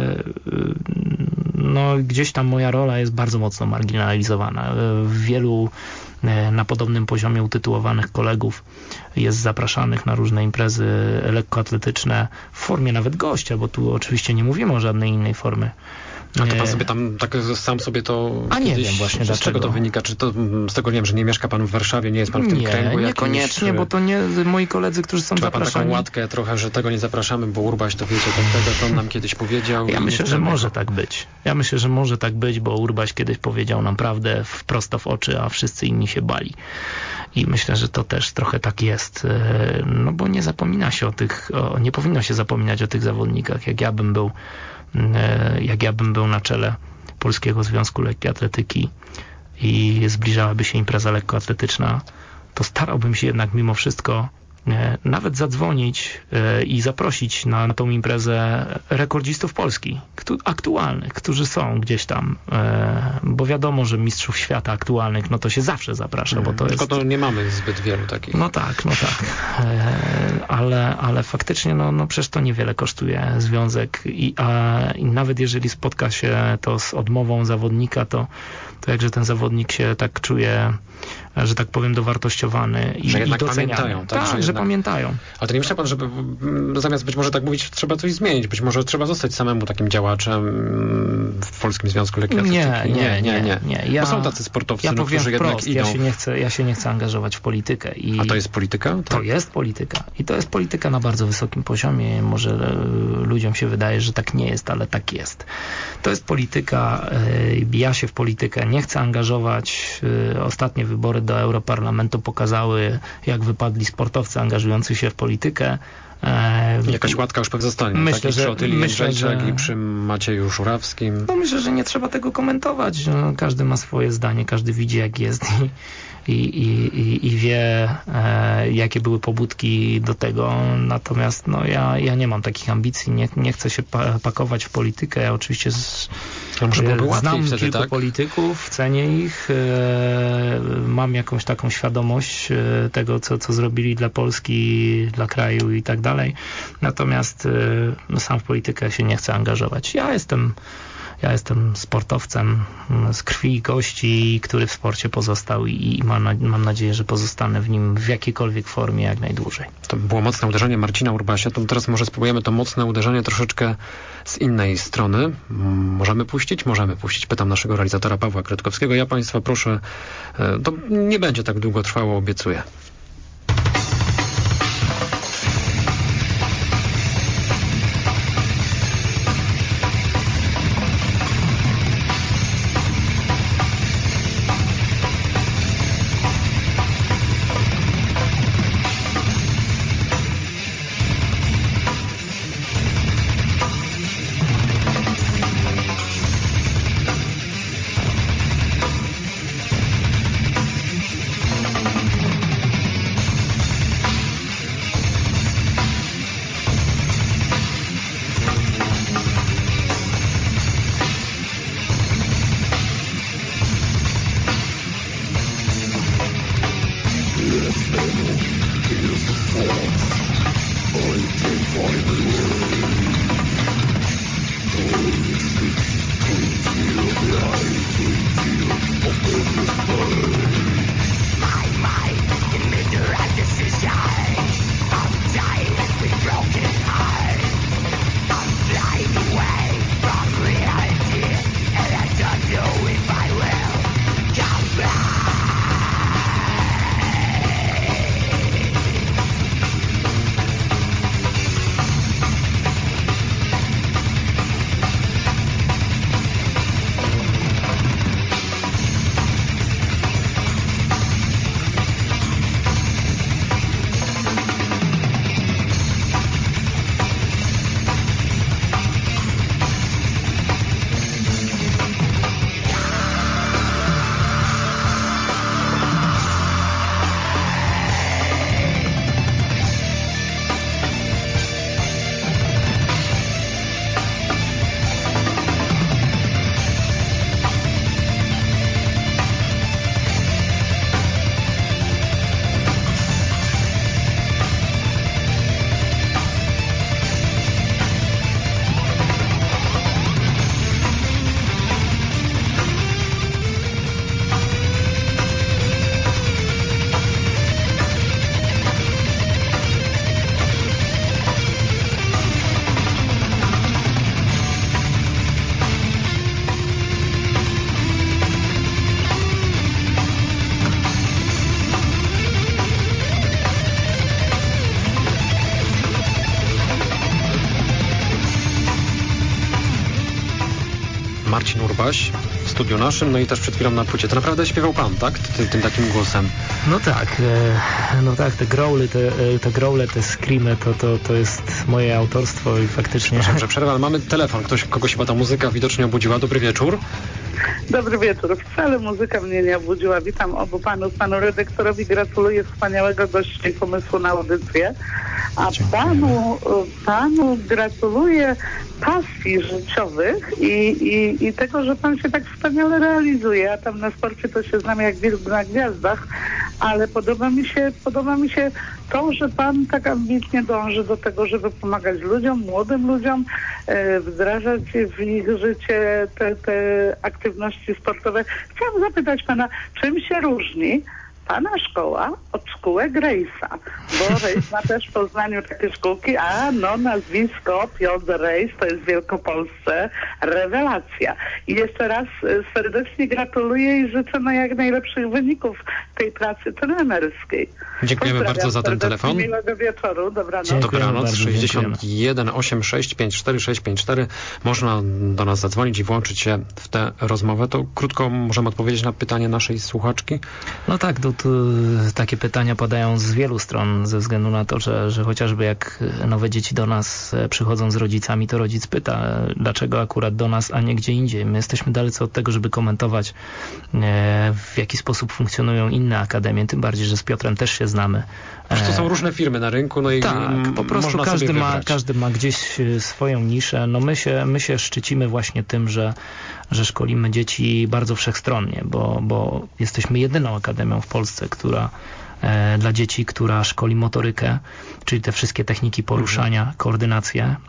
No gdzieś tam moja rola jest bardzo mocno marginalizowana. Wielu na podobnym poziomie utytułowanych kolegów jest zapraszanych na różne imprezy lekkoatletyczne w formie nawet gościa, bo tu oczywiście nie mówimy o żadnej innej formie. A to pan sobie tam tak sam sobie to A nie kiedyś, wiem właśnie z dlaczego. czego to wynika? Czy to z tego, nie wiem, że nie mieszka pan w Warszawie, nie jest pan w tym nie, kręgu jakimś? niekoniecznie, bo to nie moi koledzy, którzy są Czy ma pan zapraszani. taką łatkę trochę, że tego nie zapraszamy, bo Urbaś to wiecie, tak, tego to on nam kiedyś powiedział. Ja i myślę, nie że chcemy może tego. tak być. Ja myślę, że może tak być, bo Urbaś kiedyś powiedział nam prawdę w, prosto w oczy, a wszyscy inni się bali. I myślę, że to też trochę tak jest. No bo nie zapomina się o tych, o, nie powinno się zapominać o tych zawodnikach. Jak ja bym był, jak ja bym był na czele Polskiego Związku Lekkiej Atletyki i zbliżałaby się impreza lekkoatletyczna, to starałbym się jednak mimo wszystko nawet zadzwonić i zaprosić na, na tą imprezę rekordzistów Polski, któ- aktualnych, którzy są gdzieś tam, bo wiadomo, że mistrzów świata aktualnych, no to się zawsze zaprasza, bo to Tylko jest... to nie mamy zbyt wielu takich. No tak, no tak, ale, ale faktycznie, no, no przecież to niewiele kosztuje związek i, a, i nawet jeżeli spotka się to z odmową zawodnika, to, to jakże ten zawodnik się tak czuje, że tak powiem, dowartościowany i, że jednak i doceniany. pamiętają, tak? Tak, że, że jednak... pamiętają. Ale to nie myślał pan, żeby mm, zamiast być może tak mówić, trzeba coś zmienić, być może trzeba zostać samemu takim działaczem mm, w Polskim Związku Lekkiej Nie, Atletyki? nie, nie, nie. nie. Ja, Bo są tacy sportowcy, ja no, powiem którzy wprost, jednak idą. Ja się nie chcę, ja się nie chcę angażować w politykę. I A to jest polityka? To jest polityka. I to jest polityka na bardzo wysokim poziomie. Może e, ludziom się wydaje, że tak nie jest, ale tak jest. To jest polityka. E, ja się w politykę nie chcę angażować. E, ostatnie wybory do Europarlamentu pokazały, jak wypadli sportowcy angażujący się w politykę. E, Jakaś łatka już pewnie zostanie. Myślę, tak? I przy że- Otylii myślę, Jędrzejczak, że- i przy Macieju Żurawskim. No myślę, że nie trzeba tego komentować. No, każdy ma swoje zdanie, każdy widzi, jak jest i, i, i, i- i wie, e, jakie były pobudki do tego. Natomiast no, ja, ja nie mam takich ambicji, nie, nie chcę się pa- pakować w politykę. Ja oczywiście z, A może byłoby łatwiej znam wtedy, kilku tak? polityków, cenię ich, e, mam jakąś taką świadomość e, tego, co, co zrobili dla Polski, dla kraju i tak dalej. Natomiast e, no, sam w politykę się nie chcę angażować. Ja jestem Ja jestem sportowcem z krwi i kości, który w sporcie pozostał i, i mam, na, mam nadzieję, że pozostanę w nim w jakiejkolwiek formie jak najdłużej. To było mocne uderzenie Marcina Urbasia. To teraz może spróbujemy to mocne uderzenie troszeczkę z innej strony. Mm, Możemy puścić? Możemy puścić. Pytam naszego realizatora Pawła Kretkowskiego. Ja Państwa proszę, e, to nie będzie tak długo trwało, obiecuję. śpiewałaś w studiu naszym, no i też przed chwilą na płycie. To naprawdę śpiewał pan, tak? Tym, tym takim głosem. No tak, e, no tak, te growly, te, te growle, te screamy, to, to, to jest moje autorstwo i faktycznie... Proszę, że przerwę, ale mamy telefon. Ktoś, kogoś chyba ta muzyka widocznie obudziła. Dobry wieczór. Dobry wieczór. Wcale muzyka mnie nie obudziła. Witam obu panów. Panu redaktorowi gratuluję wspaniałego gościa i pomysłu na audycję. A panu, panu gratuluję pasji życiowych i, i, i tego, że pan się tak wspaniale realizuje. A tam na sporcie to się znam jak wilk na gwiazdach, ale podoba mi się, podoba mi się to, że pan tak ambitnie dąży do tego, żeby pomagać ludziom, młodym ludziom, e, wdrażać w ich życie te, te aktywności sportowe. Chciałam zapytać pana, czym się różni pana szkoła od szkółek Rejsa? Bo Rejs ma też w Poznaniu takie szkółki, a no nazwisko Piotr Rejs to jest w Wielkopolsce rewelacja. I jeszcze raz serdecznie gratuluję i życzę na jak najlepszych wyników tej pracy trenerskiej. Dziękujemy bardzo za ten telefon. Miłego wieczoru, dobranoc. Dobranoc, sześćdziesiąt jeden osiemdziesiąt sześć pięćdziesiąt cztery sześć pięć cztery. Można do nas zadzwonić i włączyć się w tę rozmowę. To krótko możemy odpowiedzieć na pytanie naszej słuchaczki. No tak, to, to, takie pytania padają z wielu stron, ze względu na to, że, że chociażby jak nowe dzieci do nas przychodzą z rodzicami, to rodzic pyta, dlaczego akurat do nas, a nie gdzie indziej. My jesteśmy dalece od tego, żeby komentować, w jaki sposób funkcjonują inne akademie, tym bardziej, że z Piotrem też się znamy. To są różne firmy na rynku, no i tak, po prostu każdy ma, każdy ma gdzieś swoją niszę. No my się, my się szczycimy właśnie tym, że, że szkolimy dzieci bardzo wszechstronnie, bo, bo jesteśmy jedyną akademią w Polsce, która e, dla dzieci, która szkoli motorykę, czyli te wszystkie techniki poruszania, mhm. koordynację e,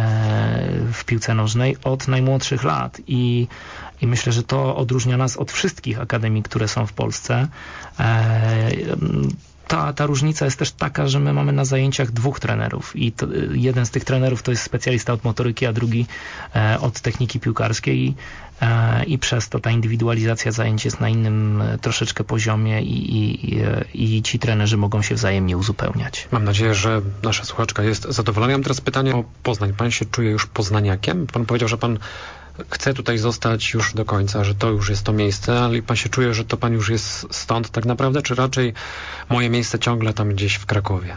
w piłce nożnej od najmłodszych lat i I myślę, że to odróżnia nas od wszystkich akademii, które są w Polsce. E, Ta, ta różnica jest też taka, że my mamy na zajęciach dwóch trenerów i to, jeden z tych trenerów to jest specjalista od motoryki, a drugi e, od techniki piłkarskiej i, e, i przez to ta indywidualizacja zajęć jest na innym e, troszeczkę poziomie i, i, i, i ci trenerzy mogą się wzajemnie uzupełniać. Mam nadzieję, że nasza słuchaczka jest zadowolona. Ja mam teraz pytanie o Poznań. Pan się czuje już poznaniakiem? Pan powiedział, że pan chce tutaj zostać już do końca, że to już jest to miejsce, ale pan się czuje, że to pan już jest stąd tak naprawdę, czy raczej moje miejsce ciągle tam gdzieś w Krakowie?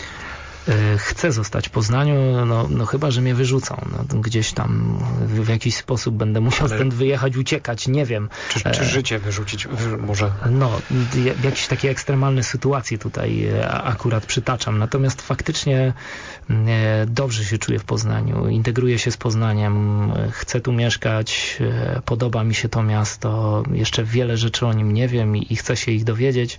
Chcę zostać w Poznaniu, no, no chyba, że mnie wyrzucą. No, gdzieś tam w jakiś sposób będę musiał ale stąd wyjechać, uciekać, nie wiem. Czy, czy życie wyrzucić może? No, jakieś takie ekstremalne sytuacje tutaj akurat przytaczam. Natomiast faktycznie dobrze się czuję w Poznaniu. Integruję się z Poznaniem, chcę tu mieszkać, podoba mi się to miasto. Jeszcze wiele rzeczy o nim nie wiem i, i chcę się ich dowiedzieć.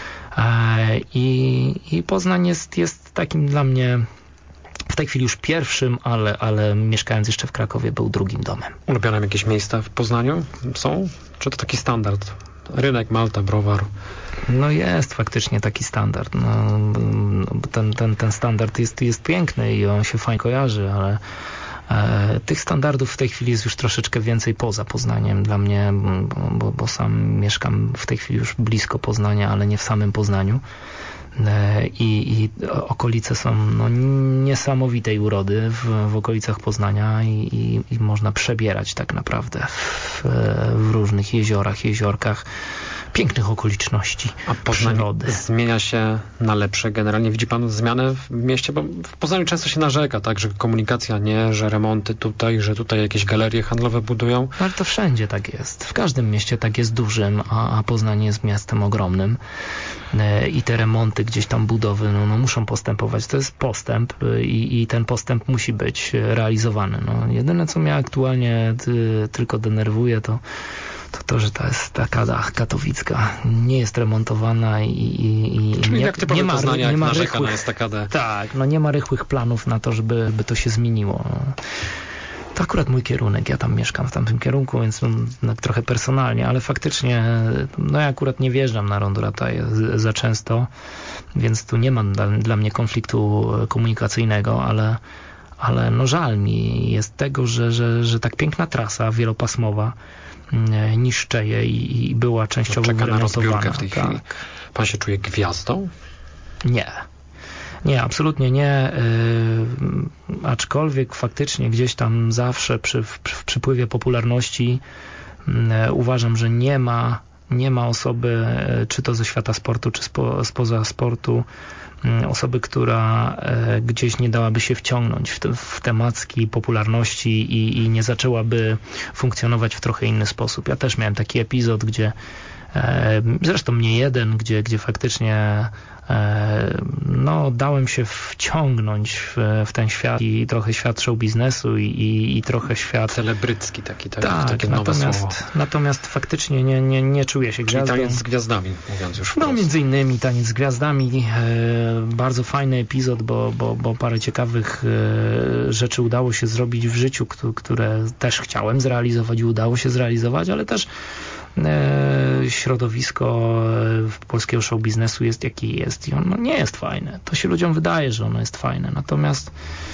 I, i Poznań jest, jest takim dla mnie w tej chwili już pierwszym, ale, ale mieszkając jeszcze w Krakowie był drugim domem. Ulubione jakieś miejsca w Poznaniu są? Czy to taki standard? Rynek, Malta, Browar? No jest faktycznie taki standard. No, ten, ten, ten standard jest, jest piękny i on się fajnie kojarzy, ale E, tych standardów w tej chwili jest już troszeczkę więcej poza Poznaniem dla mnie, bo, bo, bo sam mieszkam w tej chwili już blisko Poznania, ale nie w samym Poznaniu. E, i, I okolice są no, niesamowitej urody w, w okolicach Poznania i, i, i można przebierać tak naprawdę w, w różnych jeziorach, jeziorkach. Pięknych okoliczności A Poznań przyrody. Zmienia się na lepsze generalnie? Widzi pan zmianę w mieście? Bo w Poznaniu często się narzeka, tak, że komunikacja nie, że remonty tutaj, że tutaj jakieś galerie handlowe budują. No, ale to wszędzie tak jest. W każdym mieście tak jest dużym, a, a Poznań jest miastem ogromnym. E, I te remonty, gdzieś tam budowy, no, no muszą postępować. To jest postęp i, i ten postęp musi być realizowany. No, jedyne, co mnie aktualnie ty, tylko denerwuje, to to to, że ta jest ta kada katowicka nie jest remontowana i, i, i Czyli nie, jak typowe nie ma, Poznania, nie ma narzeka rychłych, na estakadę. Tak, no nie ma rychłych planów na to, żeby, żeby to się zmieniło. To akurat mój kierunek, ja tam mieszkam w tamtym kierunku, więc no, trochę personalnie, ale faktycznie no ja akurat nie wjeżdżam na Rondo Rataje za często, więc tu nie ma dla, dla mnie konfliktu komunikacyjnego, ale ale no żal mi jest tego, że, że, że tak piękna trasa wielopasmowa niszczeje i, i była częściowo Czeka wyremontowana. na rozbiórkę w tej tak. chwili. Pan się czuje gwiazdą? Nie. Nie, absolutnie nie. Yy, aczkolwiek faktycznie gdzieś tam zawsze przy, w, w przypływie popularności Uważam, że nie ma, nie ma osoby, czy to ze świata sportu, czy spo, spoza sportu, osoby, która gdzieś nie dałaby się wciągnąć w, te, w temacki popularności i, i nie zaczęłaby funkcjonować w trochę inny sposób. Ja też miałem taki epizod, gdzie zresztą nie jeden, gdzie, gdzie faktycznie no, dałem się wciągnąć w, w ten świat i trochę świat show biznesu i, i, i trochę świat... Celebrycki taki, tak? Tak, takie nowe natomiast, słowo. natomiast faktycznie nie, nie, nie czuję się gwiazdą. Czyli taniec z gwiazdami, mówiąc już wprost. No między innymi taniec z gwiazdami. E, bardzo fajny epizod, bo, bo, bo parę ciekawych e, rzeczy udało się zrobić w życiu, które też chciałem zrealizować i udało się zrealizować, ale też środowisko polskiego show biznesu jest jaki jest i ono nie jest fajne. To się ludziom wydaje, że ono jest fajne. Natomiast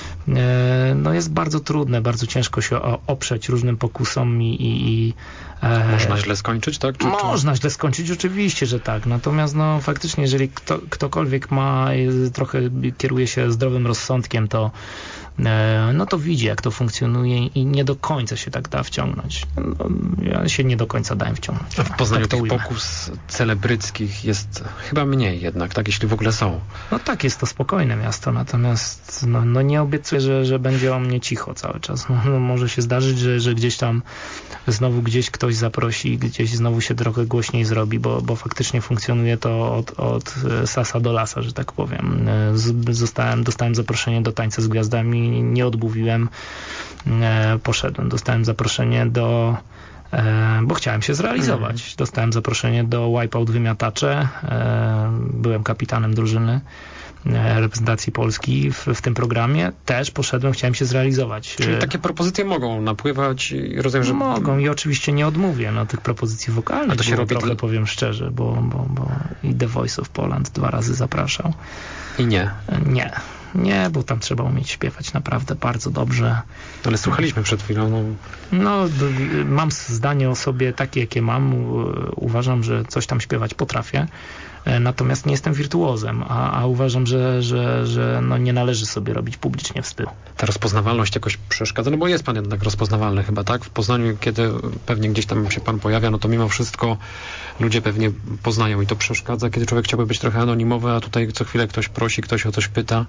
no jest bardzo trudne, bardzo ciężko się oprzeć różnym pokusom i... i, i można źle skończyć, tak? Czy, można czy... źle skończyć, oczywiście, że tak. Natomiast no faktycznie, jeżeli kto, ktokolwiek ma, trochę kieruje się zdrowym rozsądkiem, to no to widzi, jak to funkcjonuje i nie do końca się tak da wciągnąć. No, ja się nie do końca dałem wciągnąć. A w Poznaniu tak tych pokus celebryckich jest chyba mniej jednak, tak? Jeśli w ogóle są. No tak, jest to spokojne miasto, natomiast no, no nie obiecuję, że, że będzie o mnie cicho cały czas. No, no może się zdarzyć, że, że gdzieś tam znowu gdzieś ktoś zaprosi, gdzieś znowu się trochę głośniej zrobi, bo, bo faktycznie funkcjonuje to od, od sasa do lasa, że tak powiem. Zostałem, dostałem zaproszenie do Tańca z Gwiazdami, nie odmówiłem, poszedłem. Dostałem zaproszenie do, bo chciałem się zrealizować. Dostałem zaproszenie do Wipeout Wymiatacze. Byłem kapitanem drużyny reprezentacji Polski w, w tym programie. Też poszedłem, chciałem się zrealizować. Czyli takie propozycje mogą napływać i rozumiem, że... Mogą i oczywiście nie odmówię no, tych propozycji wokalnych. A to się robi trochę, dla... powiem szczerze, bo, bo, bo i The Voice of Poland dwa razy zapraszał. I nie? Nie. Nie, bo tam trzeba umieć śpiewać naprawdę bardzo dobrze. Ale słuchaliśmy przed chwilą. No, no mam zdanie o sobie takie, jakie mam. Uważam, że coś tam śpiewać potrafię. Natomiast nie jestem wirtuozem, a, a uważam, że, że, że no nie należy sobie robić publicznie wstydu. Ta rozpoznawalność jakoś przeszkadza? No bo jest pan jednak rozpoznawalny chyba, tak? W Poznaniu, kiedy pewnie gdzieś tam się pan pojawia, no to mimo wszystko ludzie pewnie poznają i to przeszkadza, kiedy człowiek chciałby być trochę anonimowy, a tutaj co chwilę ktoś prosi, ktoś o coś pyta.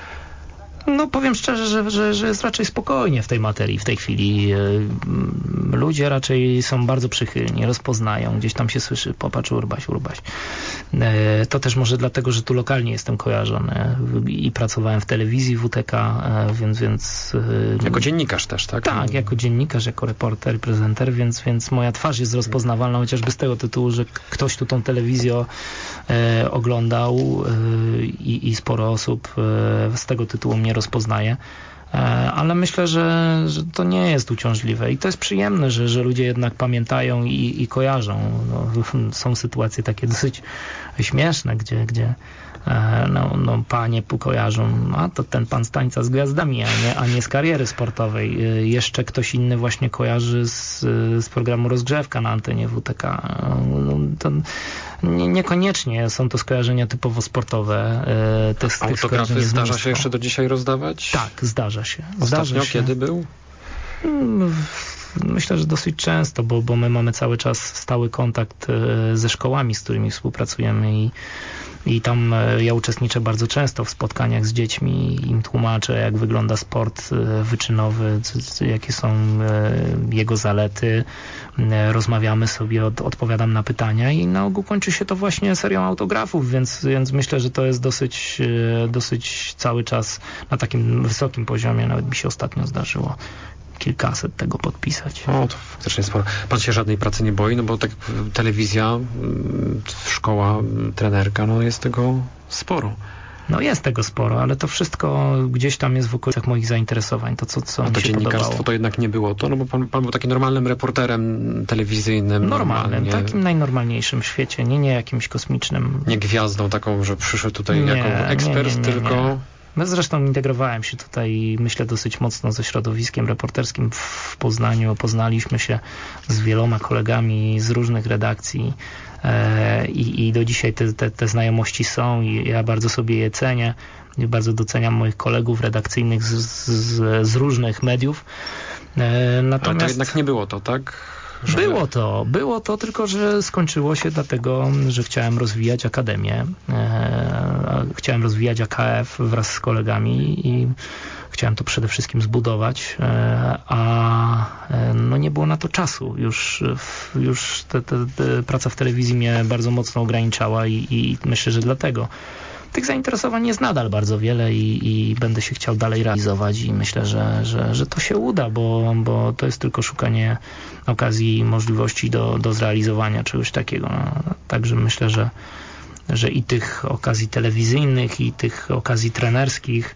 No powiem szczerze, że, że, że jest raczej spokojnie w tej materii w tej chwili. Ludzie raczej są bardzo przychylni, rozpoznają, gdzieś tam się słyszy popatrz Urbaś, Urbaś. To też może dlatego, że tu lokalnie jestem kojarzony i pracowałem w telewizji W T K, więc... więc jako dziennikarz też, tak? Tak, jako dziennikarz, jako reporter, prezenter, więc, więc moja twarz jest rozpoznawalna, chociażby z tego tytułu, że ktoś tu tą telewizję e, oglądał e, i, i sporo osób e, z tego tytułu mnie rozpoznaje. Ale myślę, że, że to nie jest uciążliwe i to jest przyjemne, że, że ludzie jednak pamiętają i, i kojarzą. No, są sytuacje takie dosyć śmieszne, gdzie, gdzie no, no, panie kojarzą, a to ten pan z Tańca z Gwiazdami, a nie, a nie z kariery sportowej. Jeszcze ktoś inny właśnie kojarzy z, z programu Rozgrzewka na antenie W T K. No, to nie, niekoniecznie są to skojarzenia typowo sportowe. Te, a autografy zdarza się jeszcze do dzisiaj rozdawać? Tak, zdarza się. Ostatnio zdarza się. Kiedy był? Myślę, że dosyć często, bo, bo my mamy cały czas stały kontakt ze szkołami, z którymi współpracujemy i I tam ja uczestniczę bardzo często w spotkaniach z dziećmi, im tłumaczę, jak wygląda sport wyczynowy, jakie są jego zalety. Rozmawiamy sobie, od, odpowiadam na pytania i na ogół kończy się to właśnie serią autografów, więc, więc myślę, że to jest dosyć, dosyć cały czas na takim wysokim poziomie. Nawet mi się ostatnio zdarzyło kilkaset tego podpisać. O, to faktycznie sporo. Pan się żadnej pracy nie boi, no bo tak telewizja, szkoła, trenerka, no jest tego sporo. No jest tego sporo, ale to wszystko gdzieś tam jest w okolicach moich zainteresowań. To, co, co A to mi się dziennikarstwo podobało. To jednak nie było to? No bo pan, pan był takim normalnym reporterem telewizyjnym. Normalnym, normalnie. takim najnormalniejszym w świecie, nie, nie jakimś kosmicznym. Nie gwiazdą taką, że przyszedł tutaj nie, jako ekspert, nie, nie, nie, tylko... Nie. No zresztą integrowałem się tutaj, myślę, dosyć mocno ze środowiskiem reporterskim w Poznaniu. Poznaliśmy się z wieloma kolegami z różnych redakcji e, i, i do dzisiaj te, te, te znajomości są i ja bardzo sobie je cenię. Bardzo doceniam moich kolegów redakcyjnych z, z, z różnych mediów. E, natomiast... Ale to jednak nie było to, tak? Że... Było to, było to, tylko że skończyło się dlatego, że chciałem rozwijać akademię, e, chciałem rozwijać A K F wraz z kolegami i chciałem to przede wszystkim zbudować, e, a e, no nie było na to czasu. Już, już te, te, te praca w telewizji mnie bardzo mocno ograniczała i, i myślę, że dlatego. Tych zainteresowań jest nadal bardzo wiele i, i będę się chciał dalej realizować i myślę, że, że, że to się uda, bo, bo to jest tylko szukanie okazji i możliwości do, do zrealizowania czegoś takiego. No, także myślę, że, że i tych okazji telewizyjnych, i tych okazji trenerskich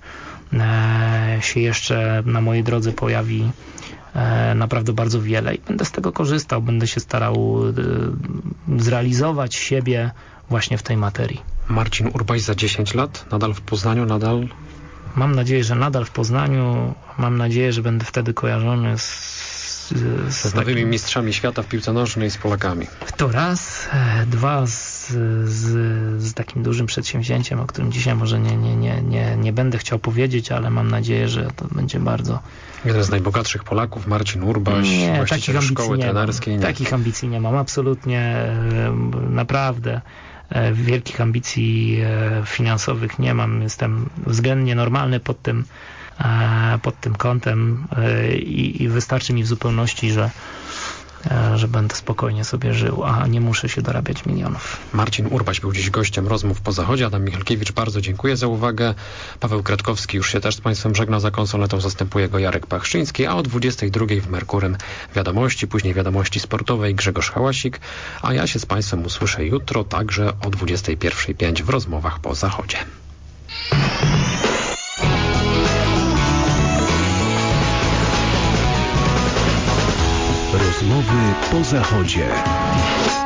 e, się jeszcze na mojej drodze pojawi e, naprawdę bardzo wiele i będę z tego korzystał, będę się starał e, zrealizować siebie właśnie w tej materii. Marcin Urbaś za dziesięć lat? Nadal w Poznaniu? Nadal? Mam nadzieję, że nadal w Poznaniu. Mam nadzieję, że będę wtedy kojarzony z, z, z nowymi takim... mistrzami świata w piłce nożnej, z Polakami. To raz. Dwa, z, z, z takim dużym przedsięwzięciem, o którym dzisiaj może nie, nie, nie, nie, nie będę chciał powiedzieć, ale mam nadzieję, że to będzie bardzo... Jeden z najbogatszych Polaków, Marcin Urbaś, nie, właściciel szkoły nie trenerskiej. Nie. Takich ambicji nie mam, absolutnie, naprawdę. Wielkich ambicji finansowych nie mam. Jestem względnie normalny pod tym, pod tym kątem i, i wystarczy mi w zupełności, że, że będę spokojnie sobie żył, a nie muszę się dorabiać milionów. Marcin Urbaś był dziś gościem Rozmów po Zachodzie. Adam Michalkiewicz, bardzo dziękuję za uwagę. Paweł Kratkowski już się też z Państwem żegna, za konsoletą zastępuje go Jarek Pachszyński, a o dwudziestej drugiej w Merkurym wiadomości, później wiadomości sportowej Grzegorz Hałasik, a ja się z Państwem usłyszę jutro także o dwudziestej pierwszej pięć w Rozmowach po Zachodzie. Rozmowy po Zachodzie.